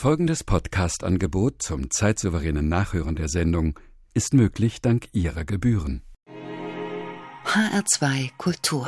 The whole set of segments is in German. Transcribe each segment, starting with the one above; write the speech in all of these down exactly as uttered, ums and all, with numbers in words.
Folgendes Podcast-Angebot zum zeitsouveränen Nachhören der Sendung ist möglich dank Ihrer Gebühren. H R zwei Kultur.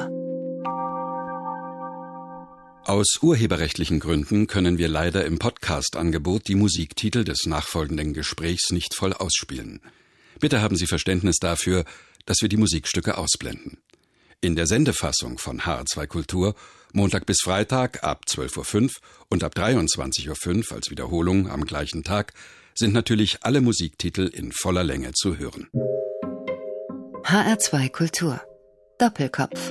Aus urheberrechtlichen Gründen können wir leider im Podcast-Angebot die Musiktitel des nachfolgenden Gesprächs nicht voll ausspielen. Bitte haben Sie Verständnis dafür, dass wir die Musikstücke ausblenden. In der Sendefassung von H R zwei Kultur Montag bis Freitag ab zwölf Uhr fünf und ab dreiundzwanzig Uhr fünf als Wiederholung am gleichen Tag sind natürlich alle Musiktitel in voller Länge zu hören. H R zwei Kultur. Doppelkopf.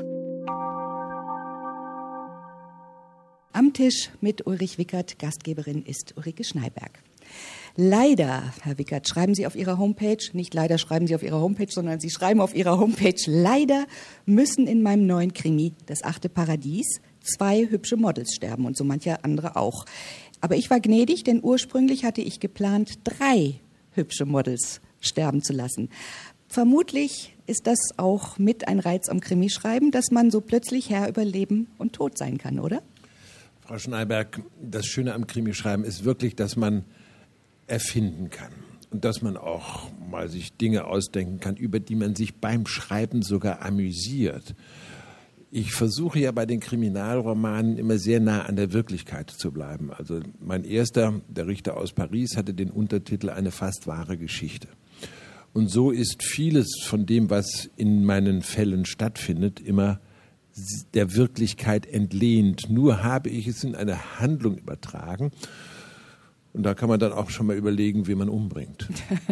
Am Tisch mit Ulrich Wickert, Gastgeberin ist Ulrike Schneiberg. Leider, Herr Wickert, schreiben Sie auf Ihrer Homepage, nicht leider schreiben Sie auf Ihrer Homepage, sondern Sie schreiben auf Ihrer Homepage, leider müssen in meinem neuen Krimi, Das achte Paradies, zwei hübsche Models sterben und so mancher andere auch. Aber ich war gnädig, denn ursprünglich hatte ich geplant, drei hübsche Models sterben zu lassen. Vermutlich ist das auch mit ein Reiz am Krimischreiben, dass man so plötzlich Herr über Leben und Tod sein kann, oder? Frau Schneiberg, das Schöne am Krimischreiben ist wirklich, dass man erfinden kann und dass man auch mal sich Dinge ausdenken kann, über die man sich beim Schreiben sogar amüsiert. Ich versuche ja bei den Kriminalromanen immer sehr nah an der Wirklichkeit zu bleiben. Also mein erster, Der Richter aus Paris, hatte den Untertitel Eine fast wahre Geschichte. Und so ist vieles von dem, was in meinen Fällen stattfindet, immer der Wirklichkeit entlehnt. Nur habe ich es in eine Handlung übertragen. Und da kann man dann auch schon mal überlegen, wie man umbringt.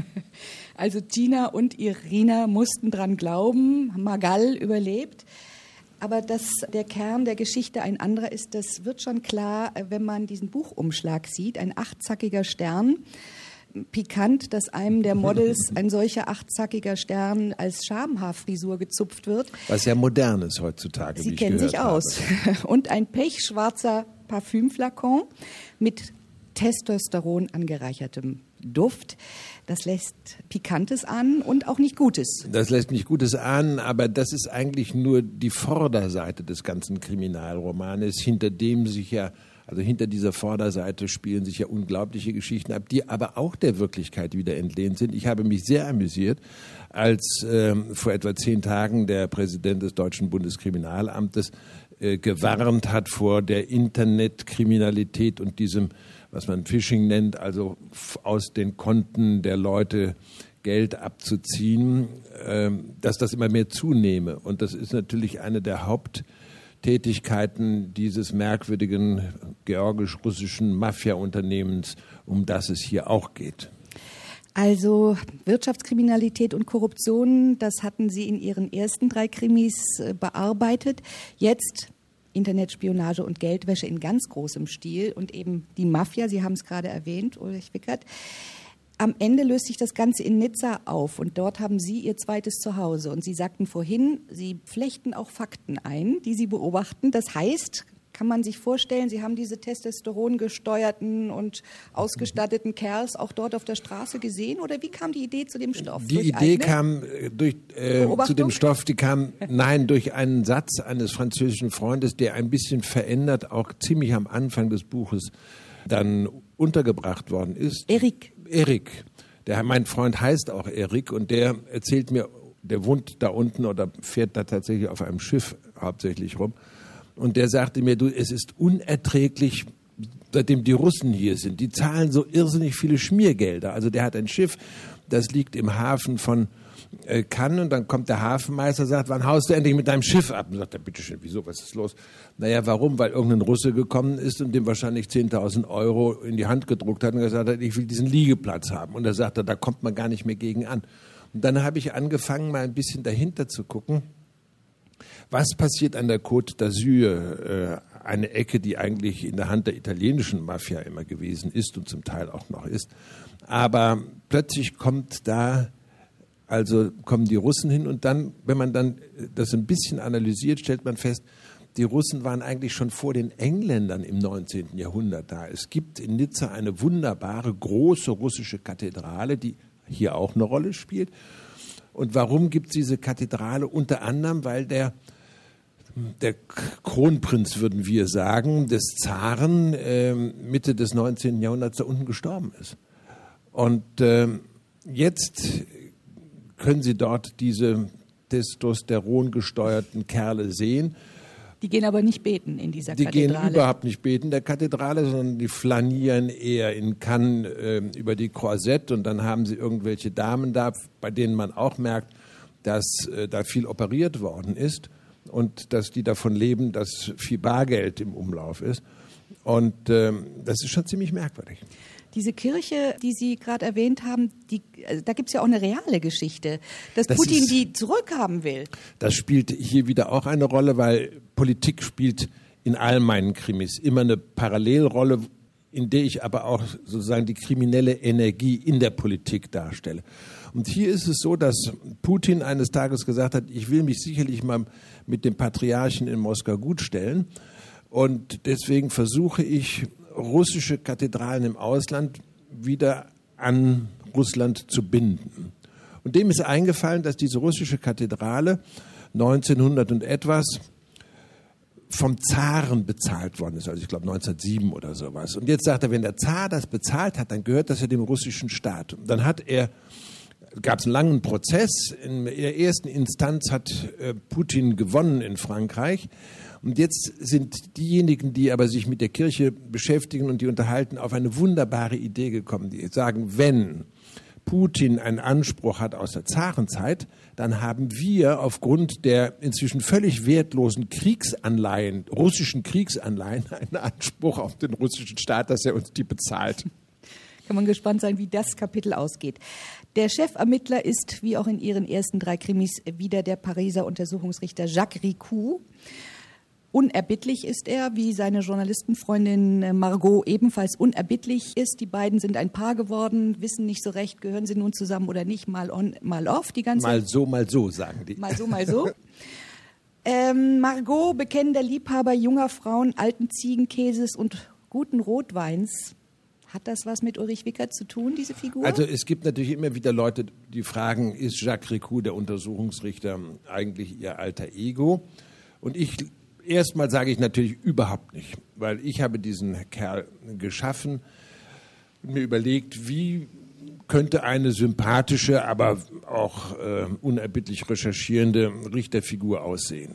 Also Tina und Irina mussten dran glauben, Magal überlebt. Aber dass der Kern der Geschichte ein anderer ist, das wird schon klar, wenn man diesen Buchumschlag sieht. Ein achtzackiger Stern. Pikant, dass einem der Models ein solcher achtzackiger Stern als Schamhaarfrisur gezupft wird. Was ja modern ist heutzutage, Sie wie ich kennen gehört sich habe. aus. Und ein pechschwarzer Parfümflakon mit Testosteron angereichertem Duft. Das lässt Pikantes an und auch nicht Gutes. Das lässt nicht Gutes an, aber das ist eigentlich nur die Vorderseite des ganzen Kriminalromanes, hinter dem sich ja, also hinter dieser Vorderseite spielen sich ja unglaubliche Geschichten ab, die aber auch der Wirklichkeit wieder entlehnt sind. Ich habe mich sehr amüsiert, als ähm, vor etwa zehn Tagen der Präsident des Deutschen Bundeskriminalamtes äh, gewarnt hat vor der Internetkriminalität und diesem, was man Phishing nennt, also aus den Konten der Leute Geld abzuziehen, äh, dass das immer mehr zunehme. Und das ist natürlich eine der Haupttätigkeiten dieses merkwürdigen georgisch-russischen Mafia-Unternehmens, um das es hier auch geht. Also Wirtschaftskriminalität und Korruption, das hatten Sie in Ihren ersten drei Krimis äh, bearbeitet. Jetzt Internetspionage und Geldwäsche in ganz großem Stil und eben die Mafia, Sie haben es gerade erwähnt, Ulrich Wickert. Am Ende löst sich das Ganze in Nizza auf und dort haben Sie Ihr zweites Zuhause. Und Sie sagten vorhin, Sie flechten auch Fakten ein, die Sie beobachten. Das heißt, kann man sich vorstellen, Sie haben diese testosterongesteuerten und ausgestatteten Kerls auch dort auf der Straße gesehen? Oder wie kam die Idee zu dem Stoff? Die durch Idee eigene kam durch, äh, zu dem Stoff, die kam, nein, durch einen Satz eines französischen Freundes, der ein bisschen verändert, auch ziemlich am Anfang des Buches dann untergebracht worden ist. Eric. Eric. Der, mein Freund heißt auch Eric und der erzählt mir, der wohnt da unten oder fährt da tatsächlich auf einem Schiff hauptsächlich rum. Und der sagte mir, du, es ist unerträglich, seitdem die Russen hier sind. Die zahlen so irrsinnig viele Schmiergelder. Also der hat ein Schiff, das liegt im Hafen von äh, Cannes und dann kommt der Hafenmeister und sagt, wann haust du endlich mit deinem Schiff ab? Und sagt er, bitteschön, wieso, was ist los? Naja, warum? Weil irgendein Russe gekommen ist und dem wahrscheinlich zehntausend Euro in die Hand gedruckt hat und gesagt hat, ich will diesen Liegeplatz haben. Und er sagte, da kommt man gar nicht mehr gegen an. Und dann habe ich angefangen, mal ein bisschen dahinter zu gucken. Was passiert an der Côte d'Azur, äh, eine Ecke, die eigentlich in der Hand der italienischen Mafia immer gewesen ist und zum Teil auch noch ist. Aber plötzlich kommt da, also kommen die Russen hin und dann, wenn man dann das ein bisschen analysiert, stellt man fest, die Russen waren eigentlich schon vor den Engländern im neunzehnten Jahrhundert da. Es gibt in Nizza eine wunderbare, große russische Kathedrale, die hier auch eine Rolle spielt. Und warum gibt es diese Kathedrale? Unter anderem, weil der der Kronprinz, würden wir sagen, des Zaren äh, Mitte des neunzehnten Jahrhunderts da unten gestorben ist. Und äh, jetzt können Sie dort diese Testosteron gesteuerten Kerle sehen. Die gehen aber nicht beten in dieser die Kathedrale. Die gehen überhaupt nicht beten in der Kathedrale, sondern die flanieren eher in Cannes äh, über die Croisette und dann haben sie irgendwelche Damen da, bei denen man auch merkt, dass äh, da viel operiert worden ist und dass die davon leben, dass viel Bargeld im Umlauf ist. Und äh, das ist schon ziemlich merkwürdig. Diese Kirche, die Sie gerade erwähnt haben, die, also da gibt es ja auch eine reale Geschichte, dass das Putin ist, die zurückhaben will. Das spielt hier wieder auch eine Rolle, weil Politik spielt in all meinen Krimis immer eine Parallelrolle, in der ich aber auch sozusagen die kriminelle Energie in der Politik darstelle. Und hier ist es so, dass Putin eines Tages gesagt hat, ich will mich sicherlich mal mit dem Patriarchen in Moskau gutstellen und deswegen versuche ich, russische Kathedralen im Ausland wieder an Russland zu binden. Und dem ist eingefallen, dass diese russische Kathedrale neunzehnhundert und etwas vom Zaren bezahlt worden ist, also ich glaube neunzehnhundertsieben oder sowas. Und jetzt sagt er, wenn der Zar das bezahlt hat, dann gehört das ja dem russischen Staat. Und dann hat er, gab es einen langen Prozess, in der ersten Instanz hat äh, Putin gewonnen in Frankreich. Und jetzt sind diejenigen, die aber sich mit der Kirche beschäftigen und die unterhalten, auf eine wunderbare Idee gekommen. Die sagen, wenn Putin einen Anspruch hat aus der Zarenzeit, dann haben wir aufgrund der inzwischen völlig wertlosen Kriegsanleihen, russischen Kriegsanleihen, einen Anspruch auf den russischen Staat, dass er uns die bezahlt. Kann man gespannt sein, wie das Kapitel ausgeht. Der Chefermittler ist, wie auch in Ihren ersten drei Krimis, wieder der Pariser Untersuchungsrichter Jacques Ricou. Unerbittlich ist er, wie seine Journalistenfreundin Margot ebenfalls unerbittlich ist. Die beiden sind ein Paar geworden, wissen nicht so recht, gehören sie nun zusammen oder nicht, mal on, mal off. Die ganze mal so, mal so, sagen die. Mal so, mal so. ähm, Margot, bekennender Liebhaber junger Frauen, alten Ziegenkäses und guten Rotweins. Hat das was mit Ulrich Wickert zu tun, diese Figur? Also es gibt natürlich immer wieder Leute, die fragen, ist Jacques Ricou, der Untersuchungsrichter, eigentlich ihr alter Ego? Und ich Erstmal sage ich natürlich überhaupt nicht, weil ich habe diesen Kerl geschaffen und mir überlegt, wie könnte eine sympathische, aber auch äh, unerbittlich recherchierende Richterfigur aussehen.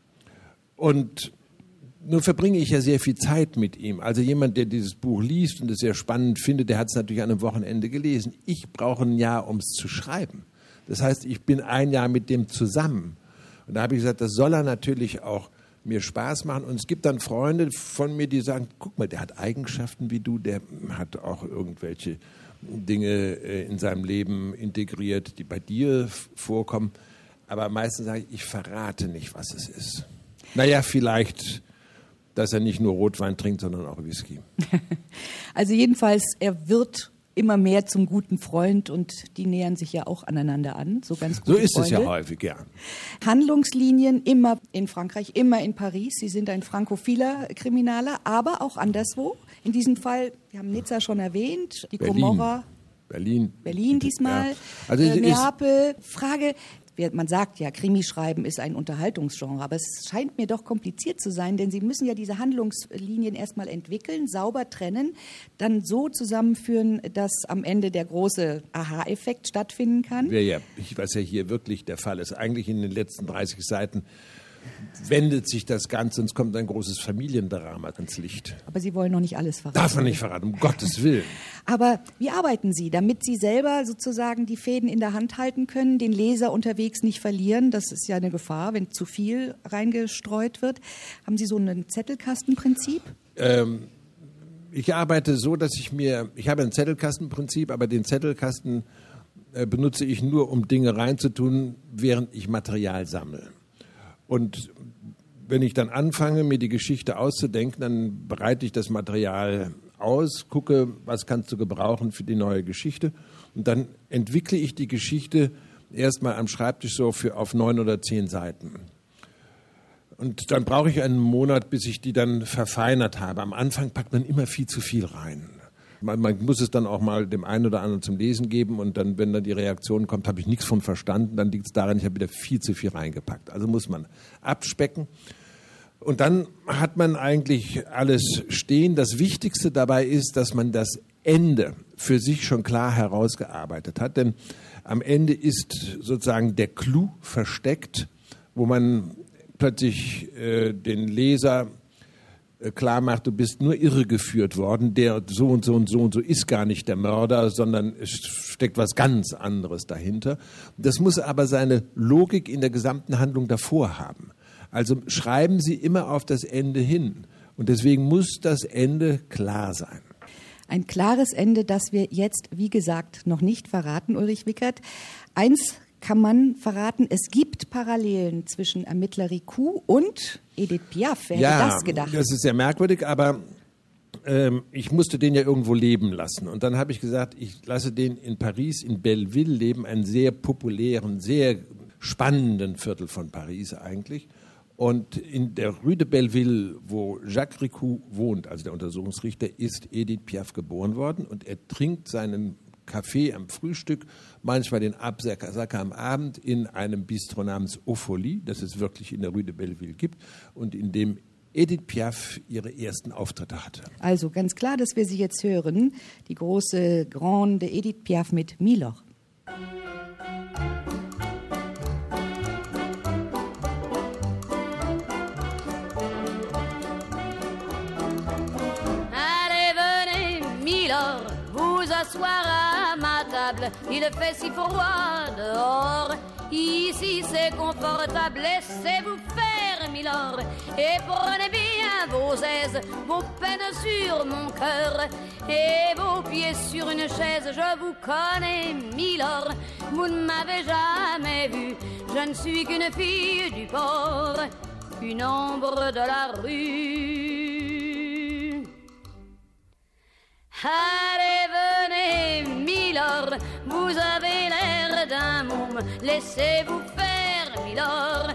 Und nun verbringe ich ja sehr viel Zeit mit ihm. Also jemand, der dieses Buch liest und es sehr spannend findet, der hat es natürlich an einem Wochenende gelesen. Ich brauche ein Jahr, um es zu schreiben. Das heißt, ich bin ein Jahr mit dem zusammen. Und da habe ich gesagt, das soll er natürlich auch mir Spaß machen. Und es gibt dann Freunde von mir, die sagen, guck mal, der hat Eigenschaften wie du, der hat auch irgendwelche Dinge in seinem Leben integriert, die bei dir vorkommen. Aber meistens sage ich, ich verrate nicht, was es ist. Naja, vielleicht, dass er nicht nur Rotwein trinkt, sondern auch Whisky. Also jedenfalls, er wird immer mehr zum guten Freund und die nähern sich ja auch aneinander an. So, ganz gute so ist Freunde. Es ja häufig, ja. Handlungslinien immer in Frankreich, immer in Paris. Sie sind ein frankophiler Kriminaler, aber auch anderswo. In diesem Fall, wir haben Nizza schon erwähnt, die Berlin. Gomorra. Berlin. Berlin diesmal, ja. Also äh, Neapel. Frage, man sagt ja, Krimischreiben ist ein Unterhaltungsgenre, aber es scheint mir doch kompliziert zu sein, denn Sie müssen ja diese Handlungslinien erstmal entwickeln, sauber trennen, dann so zusammenführen, dass am Ende der große Aha-Effekt stattfinden kann. Ja, ja, was ja hier wirklich der Fall ist. Eigentlich in den letzten dreißig Seiten wendet sich das Ganze und es kommt ein großes Familiendrama ans Licht. Aber Sie wollen noch nicht alles verraten. Darf man nicht verraten, um Gottes Willen. Aber wie arbeiten Sie, damit Sie selber sozusagen die Fäden in der Hand halten können, den Leser unterwegs nicht verlieren? Das ist ja eine Gefahr, wenn zu viel reingestreut wird. Haben Sie so ein Zettelkastenprinzip? Ähm, ich arbeite so, dass ich mir, ich habe ein Zettelkastenprinzip, aber den Zettelkasten äh, benutze ich nur, um Dinge reinzutun, während ich Material sammle. Und wenn ich dann anfange, mir die Geschichte auszudenken, dann bereite ich das Material aus, gucke, was kannst du gebrauchen für die neue Geschichte. Und dann entwickle ich die Geschichte erstmal am Schreibtisch so für auf neun oder zehn Seiten. Und dann brauche ich einen Monat, bis ich die dann verfeinert habe. Am Anfang packt man immer viel zu viel rein. Man, man muss es dann auch mal dem einen oder anderen zum Lesen geben und dann, wenn dann die Reaktion kommt, habe ich nichts von verstanden, dann liegt es daran, ich habe wieder viel zu viel reingepackt. Also muss man abspecken. Und dann hat man eigentlich alles stehen. Das Wichtigste dabei ist, dass man das Ende für sich schon klar herausgearbeitet hat. Denn am Ende ist sozusagen der Clou versteckt, wo man plötzlich äh, den Leser äh, klar macht, du bist nur irregeführt worden, der so und so und so und so ist gar nicht der Mörder, sondern es steckt was ganz anderes dahinter. Das muss aber seine Logik in der gesamten Handlung davor haben. Also schreiben Sie immer auf das Ende hin. Und deswegen muss das Ende klar sein. Ein klares Ende, das wir jetzt, wie gesagt, noch nicht verraten, Ulrich Wickert. Eins kann man verraten, es gibt Parallelen zwischen Ermittler Ricou und Edith Piaf. Wer ja, hätte das gedacht? Das ist sehr merkwürdig, aber ähm, ich musste den ja irgendwo leben lassen. Und dann habe ich gesagt, ich lasse den in Paris, in Belleville leben, einen sehr populären, sehr spannenden Viertel von Paris eigentlich. Und in der Rue de Belleville, wo Jacques Ricou wohnt, also der Untersuchungsrichter, ist Edith Piaf geboren worden. Und er trinkt seinen Kaffee am Frühstück, manchmal den Absacker am Abend in einem Bistro namens Eau Folie, das es wirklich in der Rue de Belleville gibt und in dem Edith Piaf ihre ersten Auftritte hatte. Also ganz klar, dass wir sie jetzt hören, die große Grande Edith Piaf mit Milor. Asseoir à ma table, il fait si froid dehors. Ici c'est confortable, laissez-vous faire, milord, et prenez bien vos aises, vos peines sur mon cœur, et vos pieds sur une chaise. Je vous connais, milord, vous ne m'avez jamais vu, je ne suis qu'une fille du port, une ombre de la rue. Allez, venez, milord, vous avez l'air d'un môme, laissez-vous faire, milord,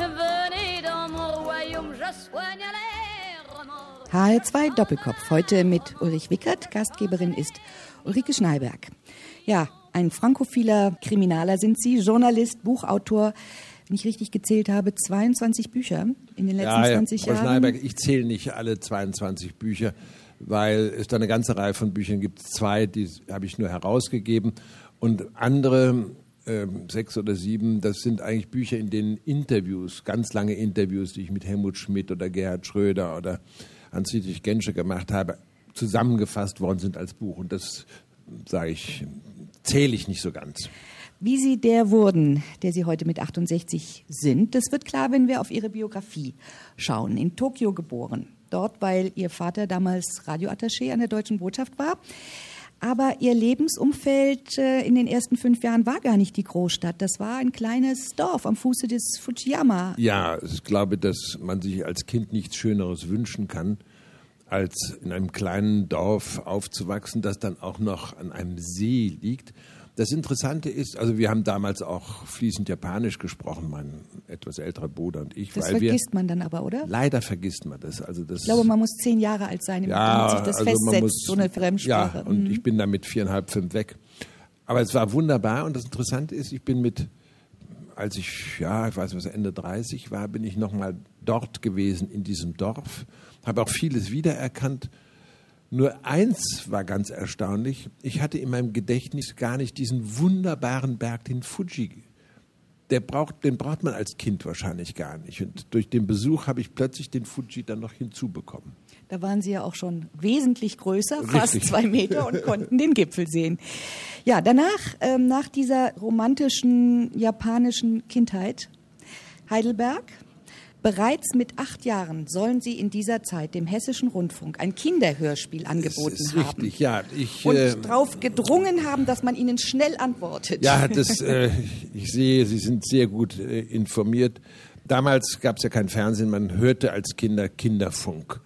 venez dans mon royaume, je soigne les remords. H R zwei Doppelkopf, heute mit Ulrich Wickert, Gastgeberin ist Ulrike Schneiberg. Ja, ein frankophiler Kriminaler sind Sie, Journalist, Buchautor. Wenn ich richtig gezählt habe, zweiundzwanzig Bücher in den letzten ja, ja, zwanzig Frau Jahren. Schneiberg, ich zähle nicht alle zweiundzwanzig Bücher, weil es da eine ganze Reihe von Büchern gibt. Zwei, die habe ich nur herausgegeben. Und andere, äh, sechs oder sieben, das sind eigentlich Bücher, in denen Interviews, ganz lange Interviews, die ich mit Helmut Schmidt oder Gerhard Schröder oder Hans-Dietrich Genscher gemacht habe, zusammengefasst worden sind als Buch. Und das, sage ich, zähle ich nicht so ganz. Wie Sie der wurden, der Sie heute mit achtundsechzig sind, das wird klar, wenn wir auf Ihre Biografie schauen. In Tokio geboren. Dort, weil Ihr Vater damals Radioattaché an der Deutschen Botschaft war. Aber Ihr Lebensumfeld äh, in den ersten fünf Jahren war gar nicht die Großstadt. Das war ein kleines Dorf am Fuße des Fujiyama. Ja, ich glaube, dass man sich als Kind nichts Schöneres wünschen kann, als in einem kleinen Dorf aufzuwachsen, das dann auch noch an einem See liegt. Das Interessante ist, also wir haben damals auch fließend Japanisch gesprochen, mein etwas älterer Bruder und ich. Das weil vergisst wir, man dann aber, oder? Leider vergisst man das. Also das ich glaube, man muss zehn Jahre alt sein, ja, damit sich das also festsetzt, muss, so eine Fremdsprache. Ja, und mhm. ich bin da mit viereinhalb, fünf weg. Aber es war wunderbar und das Interessante ist, ich bin mit, als ich, ja, ich weiß was, Ende dreißig war, bin ich nochmal dort gewesen in diesem Dorf, habe auch vieles wiedererkannt. Nur eins war ganz erstaunlich, ich hatte in meinem Gedächtnis gar nicht diesen wunderbaren Berg, den Fuji. Der braucht, den braucht man als Kind wahrscheinlich gar nicht. Und durch den Besuch habe ich plötzlich den Fuji dann noch hinzubekommen. Da waren Sie ja auch schon wesentlich größer, Richtig. fast zwei Meter und konnten den Gipfel sehen. Ja, danach, ähm, nach dieser romantischen japanischen Kindheit, Heidelberg. Bereits mit acht Jahren sollen Sie in dieser Zeit dem Hessischen Rundfunk ein Kinderhörspiel angeboten das ist haben. Richtig, ja. Ich, und äh, darauf gedrungen haben, dass man Ihnen schnell antwortet. Ja, das, äh, ich sehe, Sie sind sehr gut äh, informiert. Damals gab es ja kein Fernsehen, man hörte als Kinder Kinderfunk.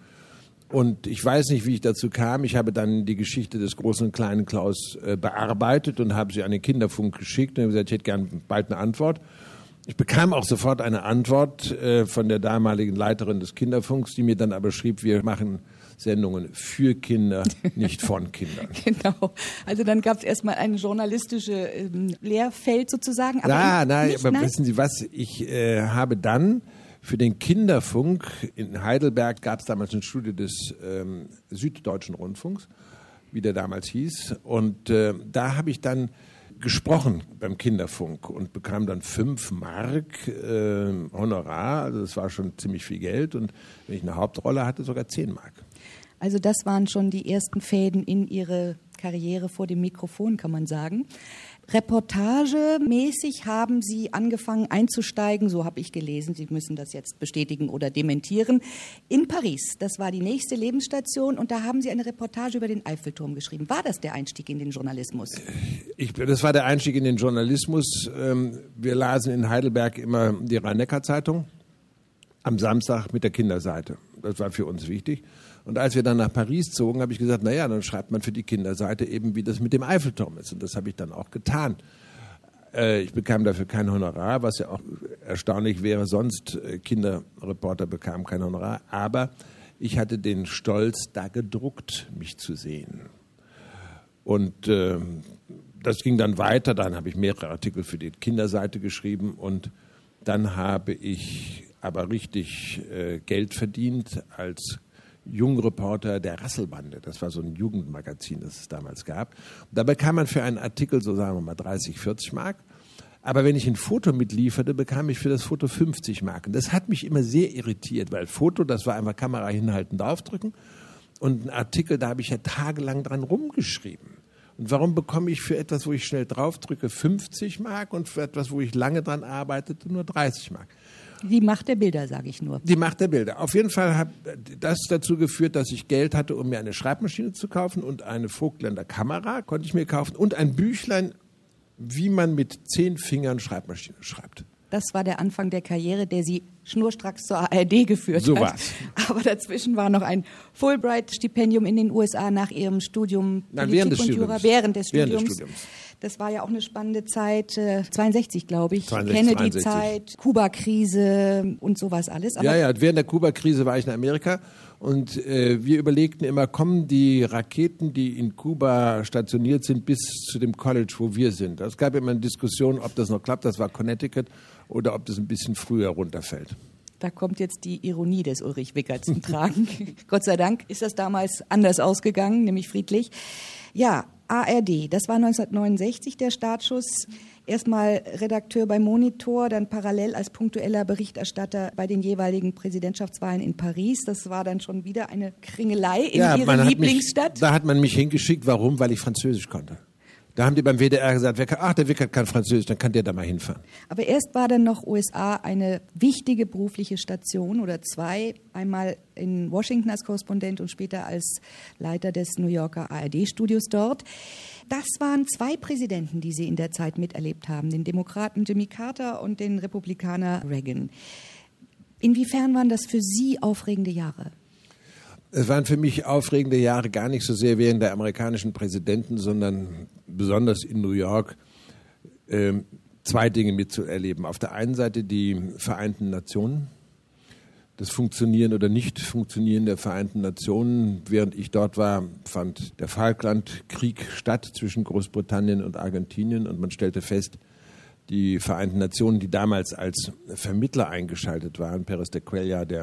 Und ich weiß nicht, wie ich dazu kam. Ich habe dann die Geschichte des großen und kleinen Klaus äh, bearbeitet und habe sie an den Kinderfunk geschickt und habe gesagt, ich hätte gern bald eine Antwort. Ich bekam auch sofort eine Antwort äh, von der damaligen Leiterin des Kinderfunks, die mir dann aber schrieb, wir machen Sendungen für Kinder, nicht von Kindern. Genau. Also dann gab es erstmal ein journalistisches ähm, Lehrfeld sozusagen. Aber ja, in, nein, nicht, aber nein? wissen Sie was, ich äh, habe dann für den Kinderfunk in Heidelberg gab es damals ein Studio des ähm, Süddeutschen Rundfunks, wie der damals hieß. Und äh, da habe ich dann gesprochen beim Kinderfunk und bekam dann fünf Mark äh, Honorar. Also das war schon ziemlich viel Geld. Und wenn ich eine Hauptrolle hatte, sogar zehn Mark. Also das waren schon die ersten Fäden in Ihre Karriere vor dem Mikrofon, kann man sagen. Reportagemäßig haben Sie angefangen einzusteigen, so habe ich gelesen, Sie müssen das jetzt bestätigen oder dementieren, in Paris. Das war die nächste Lebensstation und da haben Sie eine Reportage über den Eiffelturm geschrieben. War das der Einstieg in den Journalismus? Ich, das war der Einstieg in den Journalismus. Wir lasen in Heidelberg immer die Rhein-Neckar-Zeitung am Samstag mit der Kinderseite. Das war für uns wichtig. Und als wir dann nach Paris zogen, habe ich gesagt, naja, dann schreibt man für die Kinderseite eben, wie das mit dem Eiffelturm ist. Und das habe ich dann auch getan. Äh, ich bekam dafür kein Honorar, was ja auch erstaunlich wäre. Sonst äh, Kinderreporter bekamen kein Honorar. Aber ich hatte den Stolz, da gedruckt mich zu sehen. Und äh, das ging dann weiter. Dann habe ich mehrere Artikel für die Kinderseite geschrieben. Und dann habe ich aber richtig äh, Geld verdient als Jungreporter der Rasselbande. Das war so ein Jugendmagazin, das es damals gab. Und da bekam man für einen Artikel, so sagen wir mal, dreißig, vierzig Mark. Aber wenn ich ein Foto mitlieferte, bekam ich für das Foto fünfzig Mark. Und das hat mich immer sehr irritiert, weil Foto, das war einfach Kamera hinhalten, draufdrücken. Und ein Artikel, da habe ich ja tagelang dran rumgeschrieben. Und warum bekomme ich für etwas, wo ich schnell draufdrücke, fünfzig Mark und für etwas, wo ich lange dran arbeitete, nur dreißig Mark? Die Macht der Bilder, sage ich nur. Die Macht der Bilder. Auf jeden Fall hat das dazu geführt, dass ich Geld hatte, um mir eine Schreibmaschine zu kaufen und eine Vogtländer Kamera konnte ich mir kaufen und ein Büchlein, wie man mit zehn Fingern Schreibmaschine schreibt. Das war der Anfang der Karriere, der Sie schnurstracks zur A R D geführt so hat. War's. Aber dazwischen war noch ein Fulbright-Stipendium in den U S A nach Ihrem Studium Nein, Politik während des und Jura. Studiums. Während des Studiums. Während des Studiums. Das war ja auch eine spannende Zeit, äh, zweiundsechzig glaube ich, zweiundsechzig, Kennedy-Zeit, Kuba-Krise und sowas alles. Aber ja, ja, während der Kuba-Krise war ich in Amerika und äh, wir überlegten immer, kommen die Raketen, die in Kuba stationiert sind, bis zu dem College, wo wir sind. Es gab immer eine Diskussion, ob das noch klappt, das war Connecticut, oder ob das ein bisschen früher runterfällt. Da kommt jetzt die Ironie des Ulrich Wickert zum Tragen. Gott sei Dank ist das damals anders ausgegangen, nämlich friedlich. Ja, A R D, das war neunzehnhundertneunundsechzig der Startschuss. Erstmal Redakteur bei Monitor, dann parallel als punktueller Berichterstatter bei den jeweiligen Präsidentschaftswahlen in Paris. Das war dann schon wieder eine Kringelei in ja, Ihrer Lieblingsstadt. Mich, da hat man mich hingeschickt. Warum? Weil ich Französisch konnte. Da haben die beim W D R gesagt, ach, der Wickert kann Französisch, dann kann der da mal hinfahren. Aber erst war dann noch U S A eine wichtige berufliche Station oder zwei. Einmal in Washington als Korrespondent und später als Leiter des New Yorker A R D-Studios dort. Das waren zwei Präsidenten, die Sie in der Zeit miterlebt haben, den Demokraten Jimmy Carter und den Republikaner Reagan. Inwiefern waren das für Sie aufregende Jahre? Es waren für mich aufregende Jahre gar nicht so sehr während der amerikanischen Präsidenten, sondern besonders in New York äh, zwei Dinge mitzuerleben. Auf der einen Seite die Vereinten Nationen, das Funktionieren oder Nicht-Funktionieren der Vereinten Nationen. Während ich dort war, fand der Falklandkrieg statt zwischen Großbritannien und Argentinien und man stellte fest, die Vereinten Nationen, die damals als Vermittler eingeschaltet waren, Pérez de Cuellar, der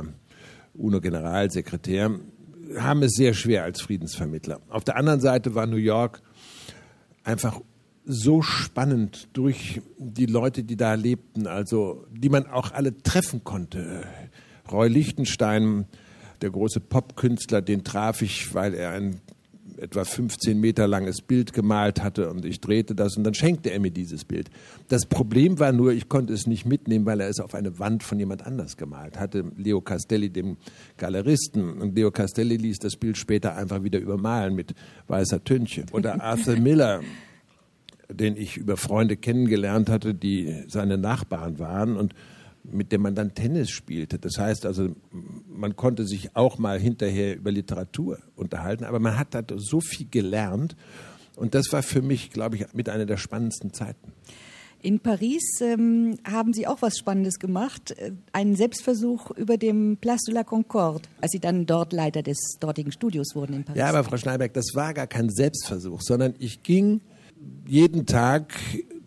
UNO-Generalsekretär, haben es sehr schwer als Friedensvermittler. Auf der anderen Seite war New York einfach so spannend durch die Leute, die da lebten, also die man auch alle treffen konnte. Roy Lichtenstein, der große Popkünstler, den traf ich, weil er ein etwa fünfzehn Meter langes Bild gemalt hatte und ich drehte das und dann schenkte er mir dieses Bild. Das Problem war nur, ich konnte es nicht mitnehmen, weil er es auf eine Wand von jemand anders gemalt hatte, Leo Castelli, dem Galeristen. Und Leo Castelli ließ das Bild später einfach wieder übermalen mit weißer Tünche. Oder Arthur Miller, den ich über Freunde kennengelernt hatte, die seine Nachbarn waren und mit dem man dann Tennis spielte. Das heißt also, man konnte sich auch mal hinterher über Literatur unterhalten, aber man hat da so viel gelernt und das war für mich, glaube ich, mit einer der spannendsten Zeiten. In Paris ähm, haben Sie auch was Spannendes gemacht, einen Selbstversuch über dem Place de la Concorde, als Sie dann dort Leiter des dortigen Studios wurden in Paris. Ja, aber Frau Schneiberg, das war gar kein Selbstversuch, sondern ich ging jeden Tag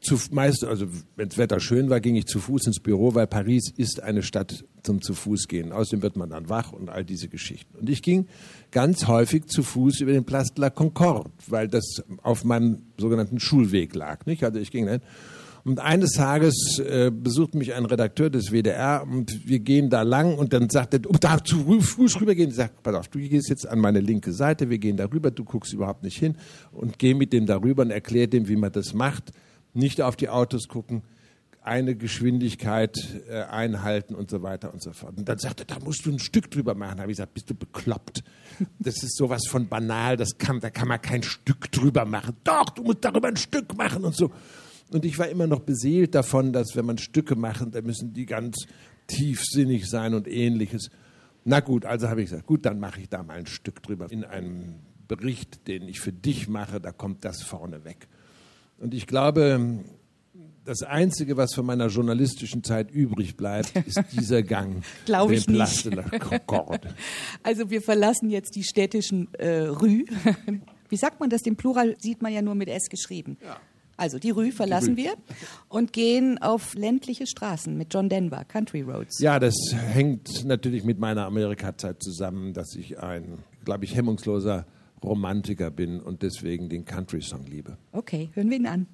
zu, meist, also wenn das Wetter schön war, ging ich zu Fuß ins Büro, weil Paris ist eine Stadt zum zu Fuß gehen. Außerdem wird man dann wach und all diese Geschichten. Und ich ging ganz häufig zu Fuß über den Place de la Concorde, weil das auf meinem sogenannten Schulweg lag. Nicht? Also ich ging dahin. Und eines Tages äh, besucht mich ein Redakteur des W D R und wir gehen da lang und dann sagt er, um da zu Fuß rübergehen, ich sage, pass auf, du gehst jetzt an meine linke Seite, wir gehen da rüber, du guckst überhaupt nicht hin und geh mit dem da rüber und erklär dem, wie man das macht. Nicht auf die Autos gucken, eine Geschwindigkeit äh, einhalten und so weiter und so fort. Und dann sagt er, da musst du ein Stück drüber machen. Da habe ich gesagt, bist du bekloppt? Das ist sowas von banal, das kann, da kann man kein Stück drüber machen. Doch, du musst darüber ein Stück machen und so. Und ich war immer noch beseelt davon, dass wenn man Stücke machen, dann müssen die ganz tiefsinnig sein und Ähnliches. Na gut, also habe ich gesagt, gut, dann mache ich da mal ein Stück drüber. In einem Bericht, den ich für dich mache, da kommt das vorne weg. Und ich glaube, das Einzige, was von meiner journalistischen Zeit übrig bleibt, ist dieser Gang. Glaube ich Place nicht. de la Concorde. Also wir verlassen jetzt die städtischen äh, Rue. Wie sagt man das? Den Plural sieht man ja nur mit S geschrieben. Ja. Also die Rue verlassen die Rue. wir und gehen auf ländliche Straßen mit John Denver, Country Roads. Ja, das hängt natürlich mit meiner Amerika-Zeit zusammen, dass ich ein, glaube ich, hemmungsloser Romantiker bin und deswegen den Country-Song liebe. Okay, hören wir ihn an.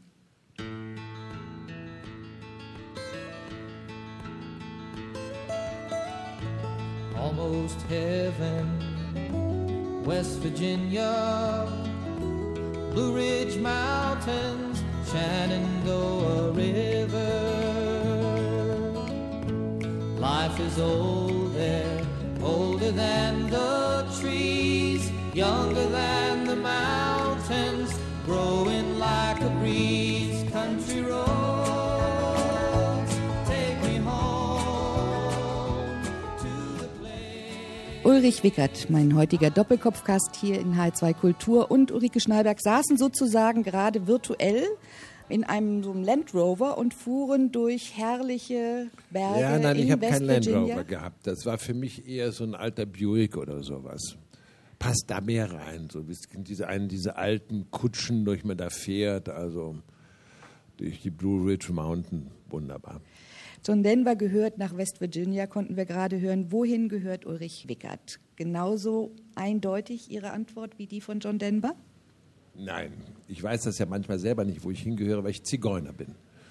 Almost heaven, West Virginia, Blue Ridge Mountains, Shenandoah River. Life is old there, older than the trees, younger than the mountains, growing like a breeze. Country roads, take me home to the place. Ulrich Wickert, mein heutiger Doppelkopfgast hier in H zwei Kultur, und Ulrike Schnallberg saßen sozusagen gerade virtuell in einem so einem Land Rover und fuhren durch herrliche Berge ja, nein, in ich habe keinen Land Virginia. Rover gehabt. Das war für mich eher so ein alter Buick oder sowas. Passt da mehr rein. So diese einen, diese alten Kutschen, durch man da fährt, also durch die Blue Ridge Mountain, wunderbar. John Denver gehört nach West Virginia, konnten wir gerade hören. Wohin gehört Ulrich Wickert? Genauso eindeutig Ihre Antwort wie die von John Denver? Nein, ich weiß das ja manchmal selber nicht, wo ich hingehöre, weil ich Zigeuner bin.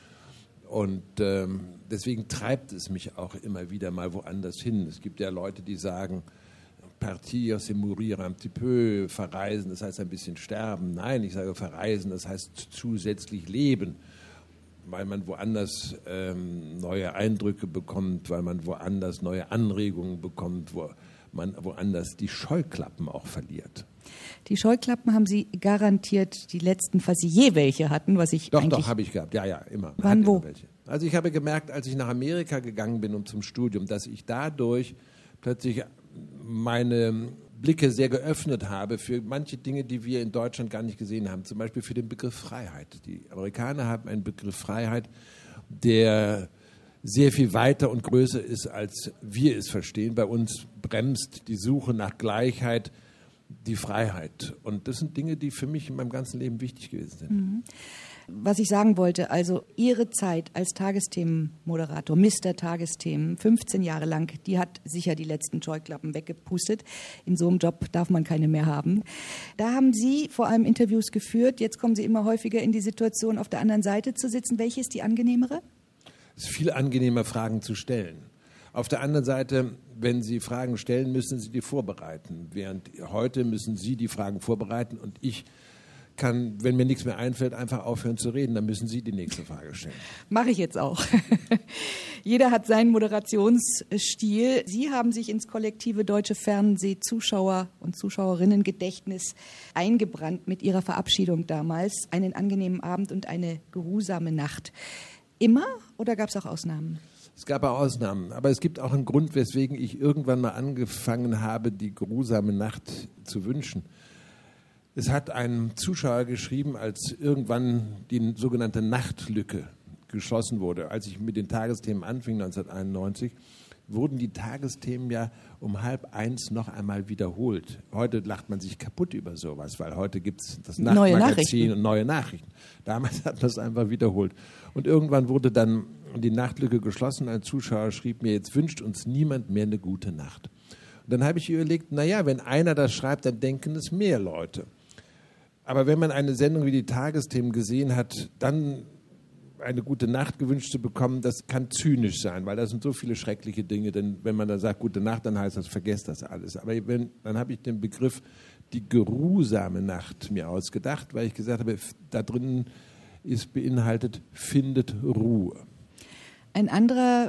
Und ähm, deswegen treibt es mich auch immer wieder mal woanders hin. Es gibt ja Leute, die sagen, partir, c'est mourir un petit peu, verreisen, das heißt ein bisschen sterben. Nein, ich sage verreisen, das heißt zusätzlich leben, weil man woanders ähm, neue Eindrücke bekommt, weil man woanders neue Anregungen bekommt, wo man woanders die Scheuklappen auch verliert. Die Scheuklappen haben Sie garantiert die letzten, falls Sie je welche hatten, was ich Doch, eigentlich... doch, habe ich gehabt. Ja, ja, immer. Wann, Hat wo? Immer welche. Also ich habe gemerkt, als ich nach Amerika gegangen bin und zum Studium, dass ich dadurch plötzlich meine Blicke sehr geöffnet habe für manche Dinge, die wir in Deutschland gar nicht gesehen haben. Zum Beispiel für den Begriff Freiheit. Die Amerikaner haben einen Begriff Freiheit, der sehr viel weiter und größer ist, als wir es verstehen. Bei uns bremst die Suche nach Gleichheit die Freiheit. Und das sind Dinge, die für mich in meinem ganzen Leben wichtig gewesen sind. Mhm. Was ich sagen wollte, also Ihre Zeit als Tagesthemenmoderator, Mister Tagesthemen, fünfzehn Jahre lang, die hat sicher die letzten Scheuklappen weggepustet. In so einem Job darf man keine mehr haben. Da haben Sie vor allem Interviews geführt. Jetzt kommen Sie immer häufiger in die Situation, auf der anderen Seite zu sitzen. Welche ist die angenehmere? Es ist viel angenehmer, Fragen zu stellen. Auf der anderen Seite, wenn Sie Fragen stellen, müssen Sie die vorbereiten. Während heute müssen Sie die Fragen vorbereiten und ich kann, wenn mir nichts mehr einfällt, einfach aufhören zu reden. Dann müssen Sie die nächste Frage stellen. Mache ich jetzt auch. Jeder hat seinen Moderationsstil. Sie haben sich ins kollektive deutsche Fernsehzuschauer- und Zuschauerinnen-Gedächtnis eingebrannt mit Ihrer Verabschiedung damals. Einen angenehmen Abend und eine geruhsame Nacht. Immer oder gab es auch Ausnahmen? Es gab auch Ausnahmen, aber es gibt auch einen Grund, weswegen ich irgendwann mal angefangen habe, die geruhsame Nacht zu wünschen. Es hat ein Zuschauer geschrieben, als irgendwann die sogenannte Nachtlücke geschlossen wurde. Als ich mit den Tagesthemen anfing, neunzehnhunderteinundneunzig, wurden die Tagesthemen ja um halb eins noch einmal wiederholt. Heute lacht man sich kaputt über sowas, weil heute gibt es das Nachtmagazin und neue Nachrichten. Damals hat man es einfach wiederholt. Und irgendwann wurde dann die Nachtlücke geschlossen. Ein Zuschauer schrieb mir, jetzt wünscht uns niemand mehr eine gute Nacht. Und dann habe ich überlegt, naja, wenn einer das schreibt, dann denken es mehr Leute. Aber wenn man eine Sendung wie die Tagesthemen gesehen hat, dann eine gute Nacht gewünscht zu bekommen, das kann zynisch sein, weil da sind so viele schreckliche Dinge. Denn wenn man da sagt, gute Nacht, dann heißt das, vergesst das alles. Aber wenn, dann habe ich den Begriff die geruhsame Nacht mir ausgedacht, weil ich gesagt habe, da drin ist beinhaltet, findet Ruhe. Ein anderer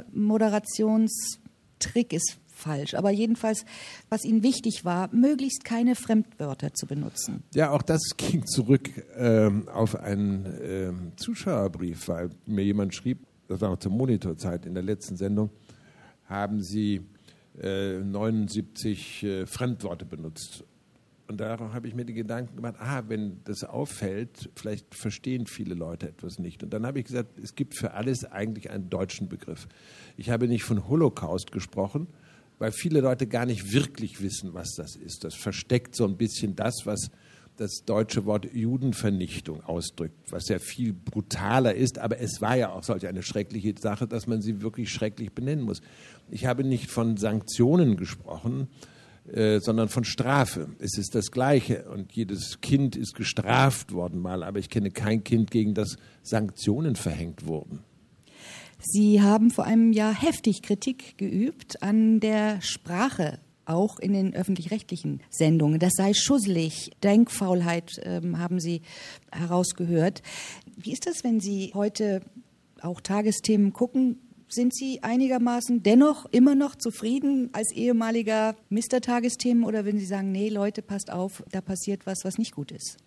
Moderationstrick ist falsch, aber jedenfalls, was Ihnen wichtig war, möglichst keine Fremdwörter zu benutzen. Ja, auch das ging zurück ähm, auf einen ähm, Zuschauerbrief, weil mir jemand schrieb, das war noch zur Monitorzeit in der letzten Sendung, haben Sie äh, neunundsiebzig äh, Fremdworte benutzt. Und darauf habe ich mir die Gedanken gemacht, ah, wenn das auffällt, vielleicht verstehen viele Leute etwas nicht. Und dann habe ich gesagt, es gibt für alles eigentlich einen deutschen Begriff. Ich habe nicht von Holocaust gesprochen, weil viele Leute gar nicht wirklich wissen, was das ist. Das versteckt so ein bisschen das, was das deutsche Wort Judenvernichtung ausdrückt, was ja viel brutaler ist, aber es war ja auch solch eine schreckliche Sache, dass man sie wirklich schrecklich benennen muss. Ich habe nicht von Sanktionen gesprochen, äh, sondern von Strafe. Es ist das Gleiche und jedes Kind ist gestraft worden mal, aber ich kenne kein Kind, gegen das Sanktionen verhängt wurden. Sie haben vor einem Jahr heftig Kritik geübt an der Sprache, auch in den öffentlich-rechtlichen Sendungen. Das sei schusselig, Denkfaulheit ähm, haben Sie herausgehört. Wie ist das, wenn Sie heute auch Tagesthemen gucken? Sind Sie einigermaßen dennoch immer noch zufrieden als ehemaliger Mister Tagesthemen oder wenn Sie sagen, nee, Leute, passt auf, da passiert was, was nicht gut ist?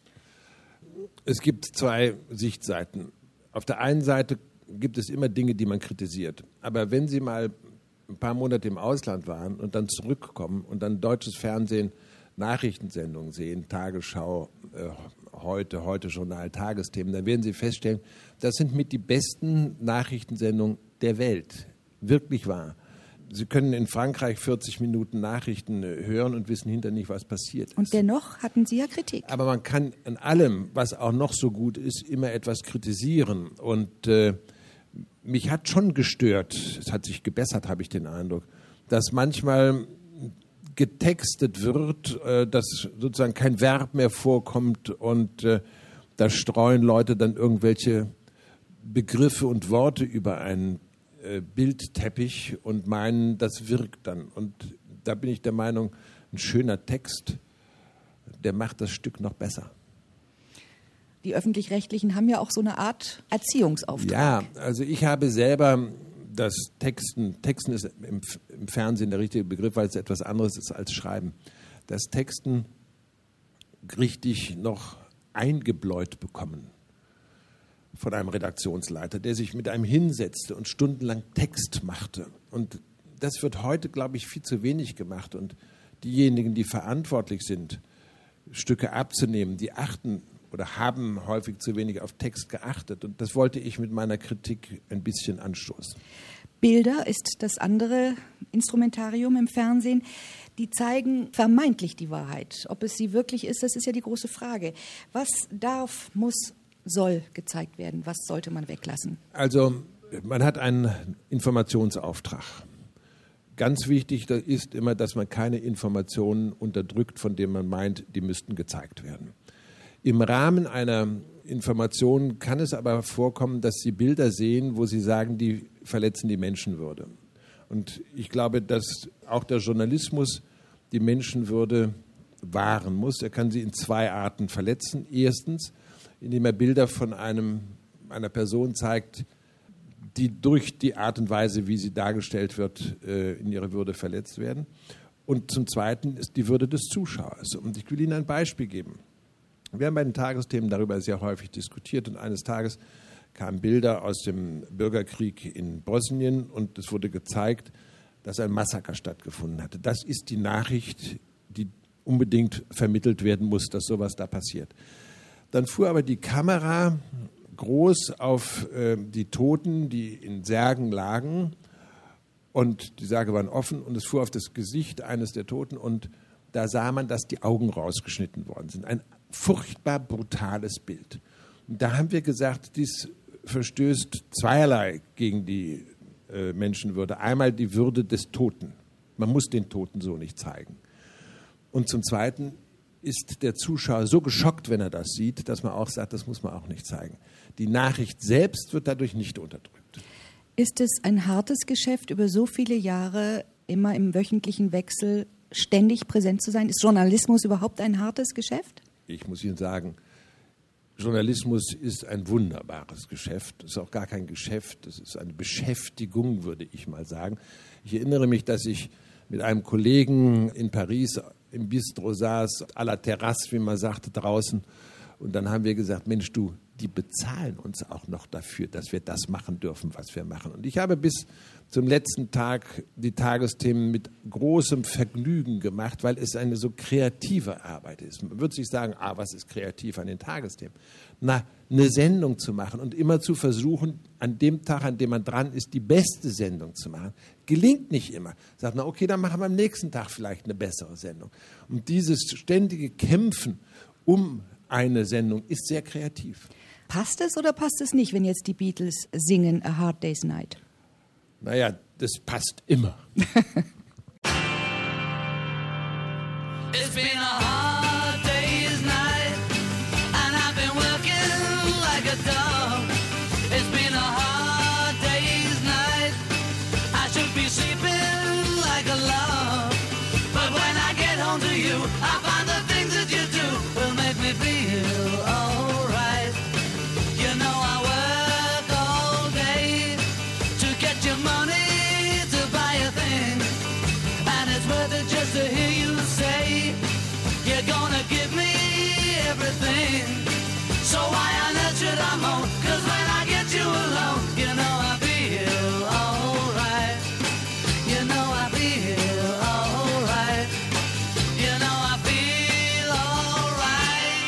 Es gibt zwei Sichtseiten. Auf der einen Seite gibt es immer Dinge, die man kritisiert. Aber wenn Sie mal ein paar Monate im Ausland waren und dann zurückkommen und dann deutsches Fernsehen, Nachrichtensendungen sehen, Tagesschau, äh, heute, heute Journal, Tagesthemen, dann werden Sie feststellen, das sind mit die besten Nachrichtensendungen der Welt. Wirklich wahr. Sie können in Frankreich vierzig Minuten Nachrichten hören und wissen hinterher nicht, was passiert ist. Und dennoch hatten Sie ja Kritik. Aber man kann an allem, was auch noch so gut ist, immer etwas kritisieren. Und äh, mich hat schon gestört, es hat sich gebessert, habe ich den Eindruck, dass manchmal getextet wird, äh, dass sozusagen kein Verb mehr vorkommt und äh, da streuen Leute dann irgendwelche Begriffe und Worte über einen äh, Bildteppich und meinen, das wirkt dann. Und da bin ich der Meinung, ein schöner Text, der macht das Stück noch besser. Die Öffentlich-Rechtlichen haben ja auch so eine Art Erziehungsauftrag. Ja, also ich habe selber das Texten, Texten ist im, im Fernsehen der richtige Begriff, weil es etwas anderes ist als Schreiben. Das Texten richtig noch eingebläut bekommen von einem Redaktionsleiter, der sich mit einem hinsetzte und stundenlang Text machte. Und das wird heute, glaube ich, viel zu wenig gemacht. Und diejenigen, die verantwortlich sind, Stücke abzunehmen, die achten oder haben häufig zu wenig auf Text geachtet. Und das wollte ich mit meiner Kritik ein bisschen anstoßen. Bilder ist das andere Instrumentarium im Fernsehen. Die zeigen vermeintlich die Wahrheit. Ob es sie wirklich ist, das ist ja die große Frage. Was darf, muss, soll gezeigt werden? Was sollte man weglassen? Also man hat einen Informationsauftrag. Ganz wichtig ist immer, dass man keine Informationen unterdrückt, von denen man meint, die müssten gezeigt werden. Im Rahmen einer Information kann es aber vorkommen, dass Sie Bilder sehen, wo Sie sagen, die verletzen die Menschenwürde. Und ich glaube, dass auch der Journalismus die Menschenwürde wahren muss. Er kann sie in zwei Arten verletzen. Erstens, indem er Bilder von einem, einer Person zeigt, die durch die Art und Weise, wie sie dargestellt wird, in ihrer Würde verletzt werden. Und zum Zweiten ist die Würde des Zuschauers. Und ich will Ihnen ein Beispiel geben. Wir haben bei den Tagesthemen darüber sehr häufig diskutiert und eines Tages kamen Bilder aus dem Bürgerkrieg in Bosnien und es wurde gezeigt, dass ein Massaker stattgefunden hatte. Das ist die Nachricht, die unbedingt vermittelt werden muss, dass sowas da passiert. Dann fuhr aber die Kamera groß auf äh, die Toten, die in Särgen lagen Und die Särge waren offen und es fuhr auf das Gesicht eines der Toten und da sah man, dass die Augen rausgeschnitten worden sind. Ein furchtbar brutales Bild. Und da haben wir gesagt, dies verstößt zweierlei gegen die äh, Menschenwürde. Einmal die Würde des Toten. Man muss den Toten so nicht zeigen. Und zum Zweiten ist der Zuschauer so geschockt, wenn er das sieht, dass man auch sagt, das muss man auch nicht zeigen. Die Nachricht selbst wird dadurch nicht unterdrückt. Ist es ein hartes Geschäft, über so viele Jahre immer im wöchentlichen Wechsel ständig präsent zu sein? Ist Journalismus überhaupt ein hartes Geschäft? Ich muss Ihnen sagen, Journalismus ist ein wunderbares Geschäft. Es ist auch gar kein Geschäft, es ist eine Beschäftigung, würde ich mal sagen. Ich erinnere mich, dass ich mit einem Kollegen in Paris im Bistro saß, à la terrasse, wie man sagte, draußen. Und dann haben wir gesagt, Mensch, du, die bezahlen uns auch noch dafür, dass wir das machen dürfen, was wir machen. Und ich habe bis zum letzten Tag die Tagesthemen mit großem Vergnügen gemacht, weil es eine so kreative Arbeit ist. Man würde sich sagen, ah, was ist kreativ an den Tagesthemen? Na, eine Sendung zu machen und immer zu versuchen, an dem Tag, an dem man dran ist, die beste Sendung zu machen. Gelingt nicht immer. Sagt man, okay, dann machen wir am nächsten Tag vielleicht eine bessere Sendung. Und dieses ständige Kämpfen um eine Sendung ist sehr kreativ. Passt es oder passt es nicht, wenn jetzt die Beatles singen A Hard Day's Night? Naja, das passt immer. It's been a hard day's night, and I've been working like a dog. It's been a hard day's night, I should be sleeping like a log. But when I get home to you, I find the things that you do will make me feel alright. You know I work all day to get your money to buy a thing, and it's worth it just to hear you say you're gonna give me everything. So why on earth should I moan? 'Cause when I get you alone, you know I feel alright. You know I feel alright. You know I feel alright.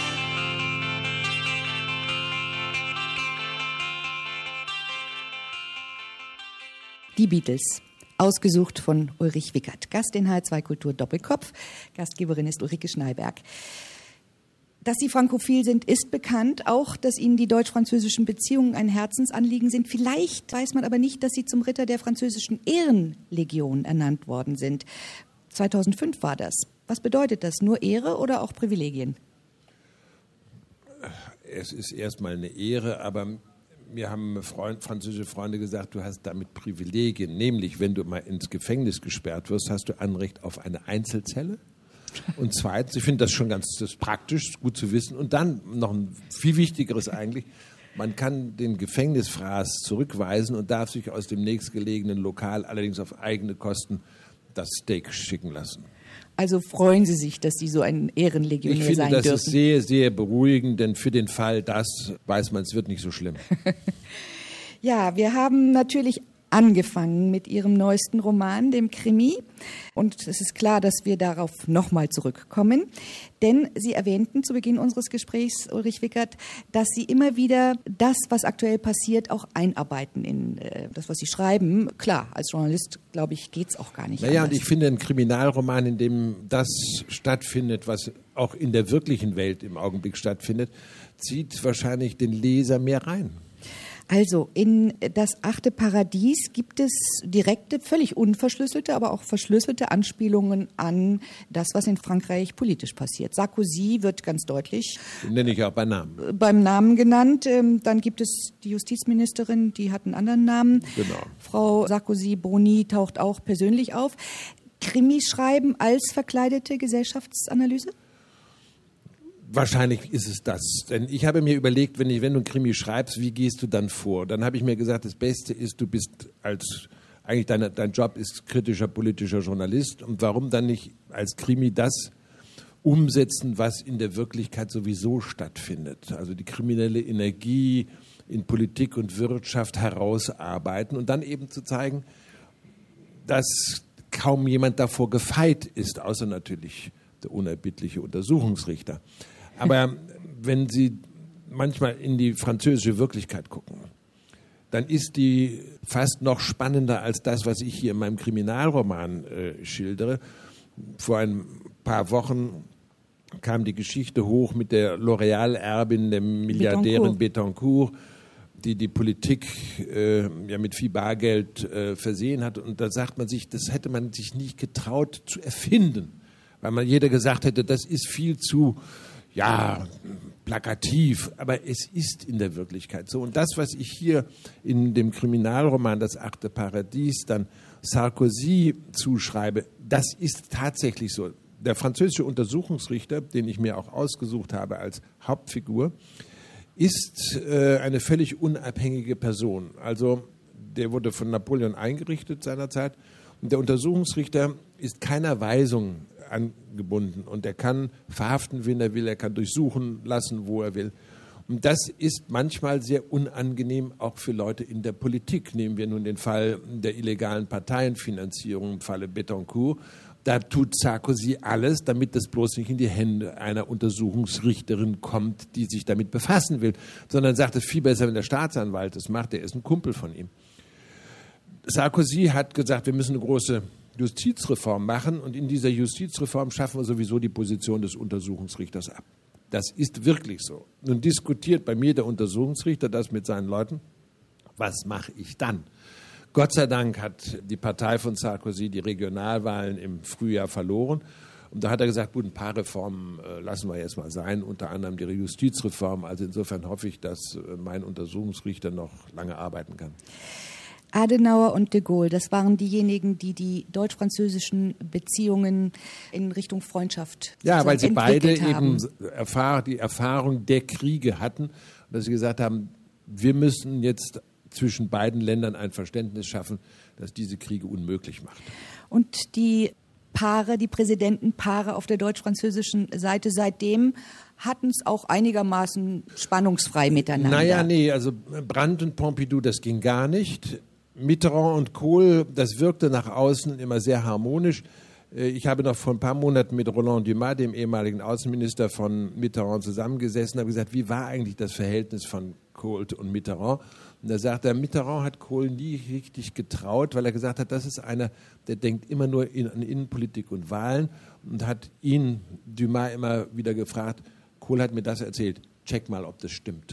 Die Beatles, ausgesucht von Ulrich Wickert. Gast in H R zwei Kultur Doppelkopf. Gastgeberin ist Ulrike Schneiberg. Dass Sie frankophil sind, ist bekannt. Auch, dass Ihnen die deutsch-französischen Beziehungen ein Herzensanliegen sind. Vielleicht weiß man aber nicht, dass Sie zum Ritter der französischen Ehrenlegion ernannt worden sind. zweitausendfünf war das. Was bedeutet das? Nur Ehre oder auch Privilegien? Es ist erstmal eine Ehre, aber mir haben Freund, französische Freunde gesagt, du hast damit Privilegien. Nämlich, wenn du mal ins Gefängnis gesperrt wirst, hast du Anrecht auf eine Einzelzelle. Und zweitens, ich finde das schon ganz das ist praktisch, gut zu wissen. Und dann noch ein viel Wichtigeres eigentlich, man kann den Gefängnisfraß zurückweisen und darf sich aus dem nächstgelegenen Lokal allerdings auf eigene Kosten das Steak schicken lassen. Also freuen Sie sich, dass Sie so ein Ehrenlegionär ich finde, sein das dürfen. ist sehr, sehr beruhigend, denn für den Fall, das weiß man, es wird nicht so schlimm. Ja, wir haben natürlich angefangen mit Ihrem neuesten Roman, dem Krimi. Und es ist klar, dass wir darauf nochmal zurückkommen. Denn Sie erwähnten zu Beginn unseres Gesprächs, Ulrich Wickert, dass Sie immer wieder das, was aktuell passiert, auch einarbeiten in äh, das, was Sie schreiben. Klar, als Journalist, glaube ich, geht es auch gar nicht Naja, anders. und ich finde, ein Kriminalroman, in dem das stattfindet, was auch in der wirklichen Welt im Augenblick stattfindet, zieht wahrscheinlich den Leser mehr rein. Also in Das achte Paradies gibt es direkte, völlig unverschlüsselte, aber auch verschlüsselte Anspielungen an das, was in Frankreich politisch passiert. Sarkozy wird ganz deutlich Den nenne ich auch bei Namen. beim Namen genannt. Dann gibt es die Justizministerin, die hat einen anderen Namen. Genau. Frau Sarkozy-Boni taucht auch persönlich auf. Krimi schreiben als verkleidete Gesellschaftsanalyse? Wahrscheinlich ist es das. Denn ich habe mir überlegt, wenn, ich, wenn du einen Krimi schreibst, wie gehst du dann vor? Dann habe ich mir gesagt, das Beste ist, du bist als, eigentlich deine, dein Job ist kritischer politischer Journalist. Und warum dann nicht als Krimi das umsetzen, was in der Wirklichkeit sowieso stattfindet? Also die kriminelle Energie in Politik und Wirtschaft herausarbeiten und dann eben zu zeigen, dass kaum jemand davor gefeit ist, außer natürlich der unerbittliche Untersuchungsrichter. Aber wenn Sie manchmal in die französische Wirklichkeit gucken, dann ist die fast noch spannender als das, was ich hier in meinem Kriminalroman äh, schildere. Vor ein paar Wochen kam die Geschichte hoch mit der L'Oréal-Erbin, der Milliardärin Bettencourt, die die Politik äh, ja mit viel Bargeld äh, versehen hat. Und da sagt man sich, das hätte man sich nicht getraut zu erfinden, weil man jeder gesagt hätte, das ist viel zu, ja, plakativ. Aber es ist in der Wirklichkeit so. Und das, was ich hier in dem Kriminalroman Das achte Paradies dann Sarkozy zuschreibe, das ist tatsächlich so. Der französische Untersuchungsrichter, den ich mir auch ausgesucht habe als Hauptfigur, ist äh, eine völlig unabhängige Person. Also der wurde von Napoleon eingerichtet seinerzeit. Und der Untersuchungsrichter ist keiner Weisung angebunden. Und er kann verhaften, wen er will. Er kann durchsuchen lassen, wo er will. Und das ist manchmal sehr unangenehm, auch für Leute in der Politik. Nehmen wir nun den Fall der illegalen Parteienfinanzierung im Falle Bettencourt. Da tut Sarkozy alles, damit das bloß nicht in die Hände einer Untersuchungsrichterin kommt, die sich damit befassen will, sondern sagt, es ist viel besser, wenn der Staatsanwalt das macht, der ist ein Kumpel von ihm. Sarkozy hat gesagt, wir müssen eine große Justizreform machen und in dieser Justizreform schaffen wir sowieso die Position des Untersuchungsrichters ab. Das ist wirklich so. Nun diskutiert bei mir der Untersuchungsrichter das mit seinen Leuten. Was mache ich dann? Gott sei Dank hat die Partei von Sarkozy die Regionalwahlen im Frühjahr verloren. Und da hat er gesagt, gut, ein paar Reformen äh, lassen wir jetzt mal sein, unter anderem die Justizreform. Also insofern hoffe ich, dass äh, mein Untersuchungsrichter noch lange arbeiten kann. Adenauer und de Gaulle, das waren diejenigen, die die deutsch-französischen Beziehungen in Richtung Freundschaft Ja, weil sie beide haben. eben erfahr- die Erfahrung der Kriege hatten. Und dass sie gesagt haben, wir müssen jetzt zwischen beiden Ländern ein Verständnis schaffen, das diese Kriege unmöglich macht. Und die Paare, die Präsidentenpaare auf der deutsch-französischen Seite seitdem hatten es auch einigermaßen spannungsfrei miteinander. Naja, nee, also Brandt und Pompidou, das ging gar nicht. Mitterrand und Kohl, das wirkte nach außen immer sehr harmonisch. Ich habe noch vor ein paar Monaten mit Roland Dumas, dem ehemaligen Außenminister von Mitterrand, zusammengesessen und habe gesagt, wie war eigentlich das Verhältnis von Kohl und Mitterrand? Und da sagt er, Mitterrand hat Kohl nie richtig getraut, weil er gesagt hat, das ist einer, der denkt immer nur in, an Innenpolitik und Wahlen und hat ihn, Dumas, immer wieder gefragt, Kohl hat mir das erzählt, check mal, ob das stimmt.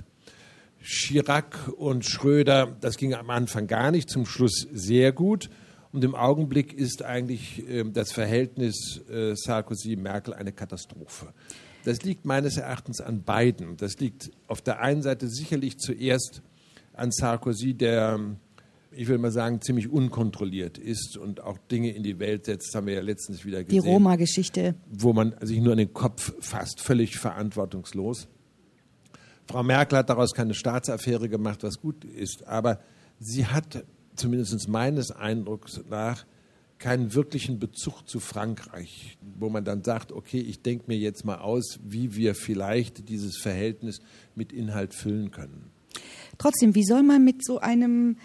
Chirac und Schröder, das ging am Anfang gar nicht, zum Schluss sehr gut. Und im Augenblick ist eigentlich äh, das Verhältnis äh, Sarkozy-Merkel eine Katastrophe. Das liegt meines Erachtens an beiden. Das liegt auf der einen Seite sicherlich zuerst an Sarkozy, der, ich will mal sagen, ziemlich unkontrolliert ist und auch Dinge in die Welt setzt, das haben wir ja letztens wieder gesehen. Die Roma-Geschichte. Wo man sich nur an den Kopf fasst, völlig verantwortungslos. Frau Merkel hat daraus keine Staatsaffäre gemacht, was gut ist, aber sie hat zumindest meines Eindrucks nach keinen wirklichen Bezug zu Frankreich, wo man dann sagt, okay, ich denke mir jetzt mal aus, wie wir vielleicht dieses Verhältnis mit Inhalt füllen können. Trotzdem, wie soll man mit so einem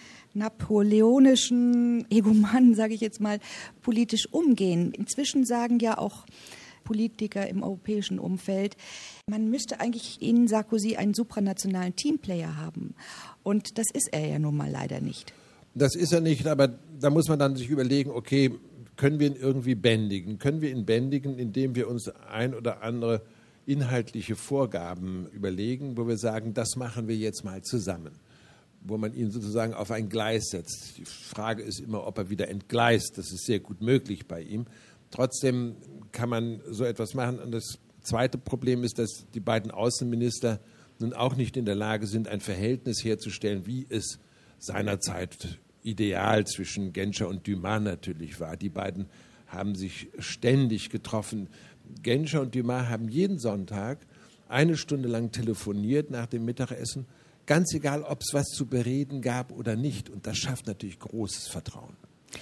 napoleonischen Egomanen, sage ich jetzt mal, politisch umgehen? Inzwischen sagen ja auch Politiker im europäischen Umfeld, man müsste eigentlich in Sarkozy einen supranationalen Teamplayer haben. Und das ist er ja nun mal leider nicht. Das ist er nicht, aber da muss man dann sich überlegen, okay, können wir ihn irgendwie bändigen? Können wir ihn bändigen, indem wir uns ein oder andere inhaltliche Vorgaben überlegen, wo wir sagen, das machen wir jetzt mal zusammen, wo man ihn sozusagen auf ein Gleis setzt. Die Frage ist immer, ob er wieder entgleist. Das ist sehr gut möglich bei ihm. Trotzdem kann man so etwas machen. Und das zweite Problem ist, dass die beiden Außenminister nun auch nicht in der Lage sind, ein Verhältnis herzustellen, wie es seinerzeit ideal zwischen Genscher und Dumas natürlich war. Die beiden haben sich ständig getroffen. Genscher und Dumas haben jeden Sonntag eine Stunde lang telefoniert nach dem Mittagessen, ganz egal, ob es was zu bereden gab oder nicht. Und das schafft natürlich großes Vertrauen.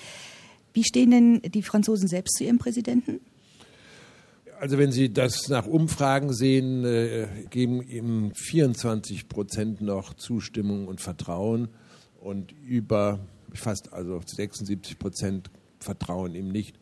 Wie stehen denn die Franzosen selbst zu ihrem Präsidenten? Also wenn Sie das nach Umfragen sehen, äh, geben ihm vierundzwanzig Prozent noch Zustimmung und Vertrauen und über fast also sechsundsiebzig Prozent vertrauen ihm nicht.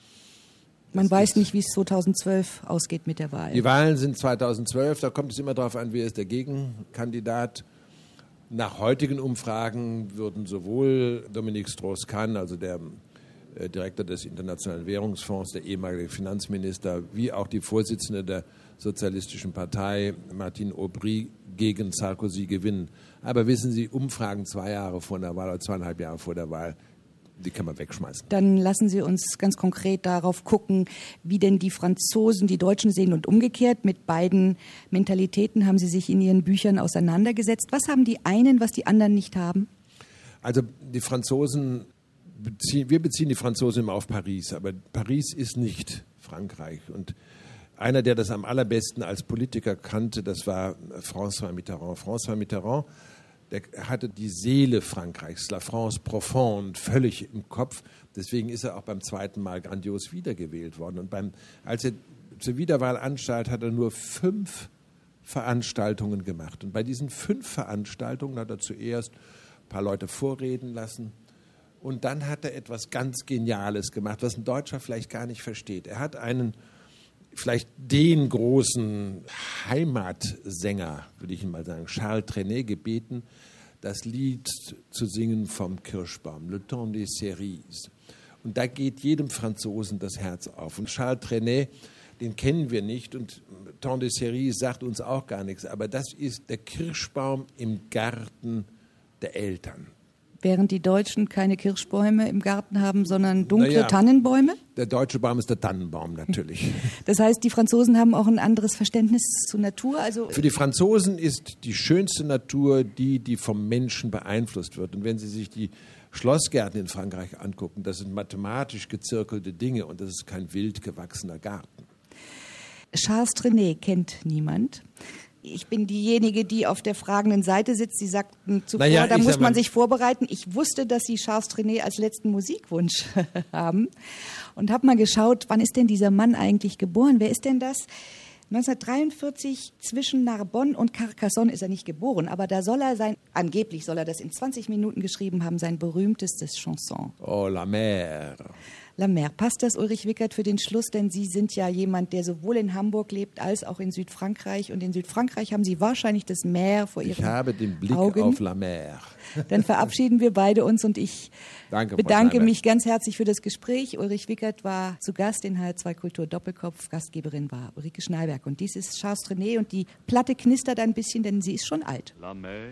Man weiß nicht, wie es zweitausendzwölf ausgeht mit der Wahl. Die Wahlen sind zweitausendzwölf, da kommt es immer darauf an, wer ist der Gegenkandidat. Nach heutigen Umfragen würden sowohl Dominique Strauss-Kahn, also der äh, Direktor des Internationalen Währungsfonds, der ehemalige Finanzminister, wie auch die Vorsitzende der Sozialistischen Partei, Martine Aubry, gegen Sarkozy gewinnen. Aber wissen Sie, Umfragen zwei Jahre vor der Wahl oder zweieinhalb Jahre vor der Wahl, die kann man wegschmeißen. Dann lassen Sie uns ganz konkret darauf gucken, wie denn die Franzosen die Deutschen sehen und umgekehrt. Mit beiden Mentalitäten haben Sie sich in Ihren Büchern auseinandergesetzt. Was haben die einen, was die anderen nicht haben? Also die Franzosen, beziehen, wir beziehen die Franzosen immer auf Paris, aber Paris ist nicht Frankreich. Und einer, der das am allerbesten als Politiker kannte, das war François Mitterrand. François Mitterrand, der hatte die Seele Frankreichs, la France profonde, völlig im Kopf. Deswegen ist er auch beim zweiten Mal grandios wiedergewählt worden. Und beim, als er zur Wiederwahl anstalt, hat er nur fünf Veranstaltungen gemacht. Und bei diesen fünf Veranstaltungen hat er zuerst ein paar Leute vorreden lassen. Und dann hat er etwas ganz Geniales gemacht, was ein Deutscher vielleicht gar nicht versteht. Er hat einen vielleicht den großen Heimatsänger, würde ich ihn mal sagen, Charles Trenet, gebeten, das Lied zu singen vom Kirschbaum, Le Temps des Cerises. Und da geht jedem Franzosen das Herz auf. Und Charles Trenet, den kennen wir nicht und Temps des Cerises sagt uns auch gar nichts, aber das ist der Kirschbaum im Garten der Eltern. Während die Deutschen keine Kirschbäume im Garten haben, sondern dunkle naja, Tannenbäume? Der deutsche Baum ist der Tannenbaum natürlich. Das heißt, die Franzosen haben auch ein anderes Verständnis zur Natur? Also Für die Franzosen ist die schönste Natur die, die vom Menschen beeinflusst wird. Und wenn Sie sich die Schlossgärten in Frankreich angucken, das sind mathematisch gezirkelte Dinge und das ist kein wild gewachsener Garten. Charles Trenet kennt niemand. Ich bin diejenige, die auf der fragenden Seite sitzt. Sie sagten zuvor, naja, da muss man mal, sich vorbereiten. Ich wusste, dass Sie Charles Trenet als letzten Musikwunsch haben und habe mal geschaut, wann ist denn dieser Mann eigentlich geboren? Wer ist denn das? neunzehnhundertdreiundvierzig zwischen Narbonne und Carcassonne ist er nicht geboren, aber da soll er sein, angeblich soll er das in zwanzig Minuten geschrieben haben, sein berühmtestes Chanson. Oh, la mer. La Mer. Passt das, Ulrich Wickert, für den Schluss? Denn Sie sind ja jemand, der sowohl in Hamburg lebt als auch in Südfrankreich. Und in Südfrankreich haben Sie wahrscheinlich das Meer vor Ihren Augen. Ich habe den Blick Augen. auf La Mer. Dann verabschieden wir beide uns und ich Danke, bedanke mich ganz herzlich für das Gespräch. Ulrich Wickert war zu Gast in H R zwei Kultur Doppelkopf. Gastgeberin war Ulrike Schneiberg. Und dies ist Charles Trenet und die Platte knistert ein bisschen, denn sie ist schon alt. La mer,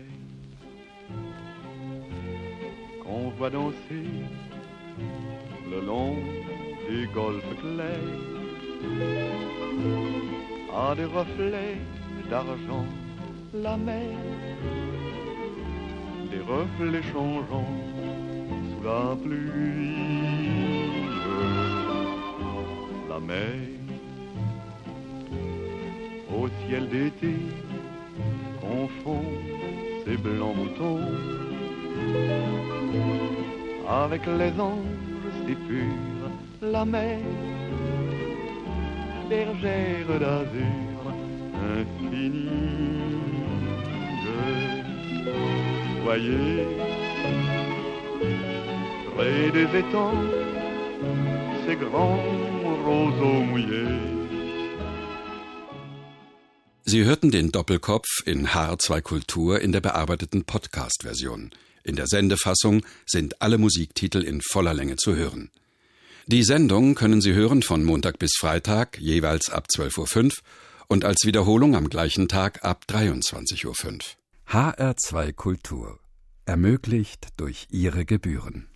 qu'on voit danser le long du golfe clair, a des reflets d'argent, la mer, des reflets changeants sous la pluie. La mer, au ciel d'été, confond ses blancs moutons avec les anges si purs. La mer, bergère d'azur infinie. Voyez, près des étangs, ces grands roseaux mouillés. Sie hörten den Doppelkopf in H R zwei Kultur in der bearbeiteten Podcast-Version. In der Sendefassung sind alle Musiktitel in voller Länge zu hören. Die Sendung können Sie hören von Montag bis Freitag, jeweils ab zwölf Uhr fünf und als Wiederholung am gleichen Tag ab dreiundzwanzig Uhr fünf. H R zwei Kultur. Ermöglicht durch Ihre Gebühren.